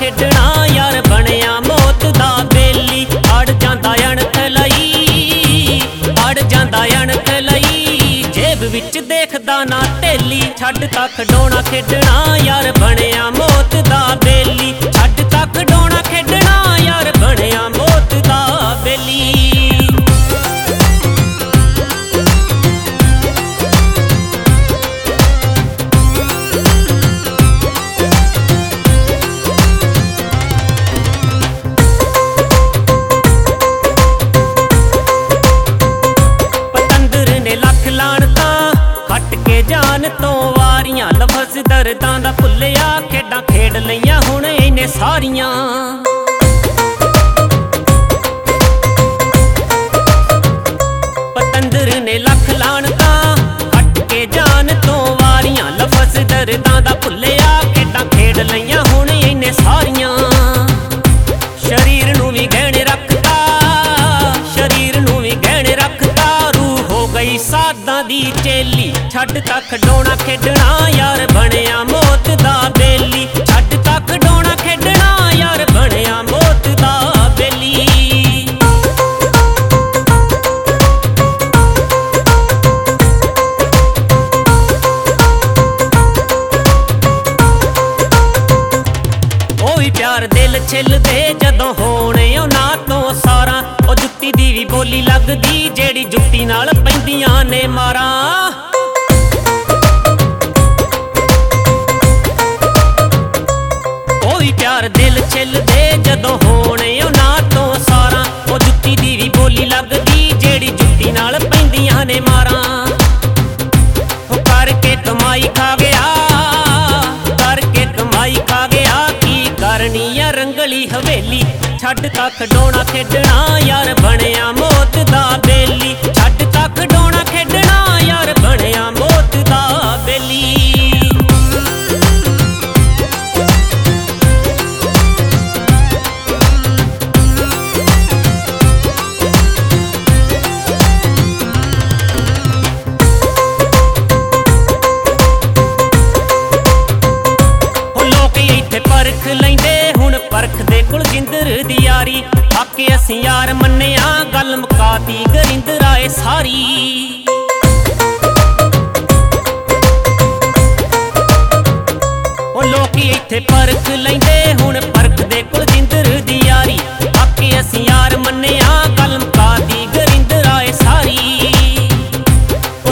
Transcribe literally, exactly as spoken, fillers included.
खेडना यार बनिया मौत दा बेली। अड़ जांदा अणख लई अड़ जांदा अणख लई जेब विच देखदा ना तेली। छड्ड ता खडौणा खेडना यार बनिया मौत दा बेली। छड्ड ता खडौणा खेडना यार बनिया मौत दा बेली। जान तो वारियां लफज दर्दां दा भुल्लिया खेडां खेड लईयां हुण इन्ने सारियां। पतंदर ने लख लानता हट के जान तो वारियां लफज दर्दां दा भुल्लिया खेडां खेड लईयां हुण इन्ने सारियां। शरीर नूं वी गहणे रखता शरीर नूं वी गहणे रखता रूह हो गई साधां दी चेली। छड्ड ता खडौणा खेडना यार बनिया मौत दा बेली। छड्ड ता खडौणा खेडना यार बनिया मौत दा बेली। ओ वी प्यार दिल छिलदे जदों होणे उन्हां तों सारा। ओ जुत्ती दी वी बोली लगदी जेड़ी जुत्ती नाल पैंदियां ने मारां। प्यार दिल छिलदे जदों होणे उन्हां तों सारा। ओ जुत्ती दी वी बोली लगदी जेड़ी जुत्ती नाल पैंदियां ने मारां। ओ करके कमाई खा गया करके कमाई खा गया की करनी आ रंगली हवेली। छड्ड ता खडौणा खेडना यार बनिया मौत दा बेली। छड्ड ता खडौणा खेडना यार बनिया मौत दा बेली। परख लैंदे हुण परखदे कुलजिंदर दी यारी। आके असीं यार मन्निया गल मुकाती गरिंदरा ए सारी। ओ लोकी इत्थे परख लैंदे हुण परखदे कुलजिंदर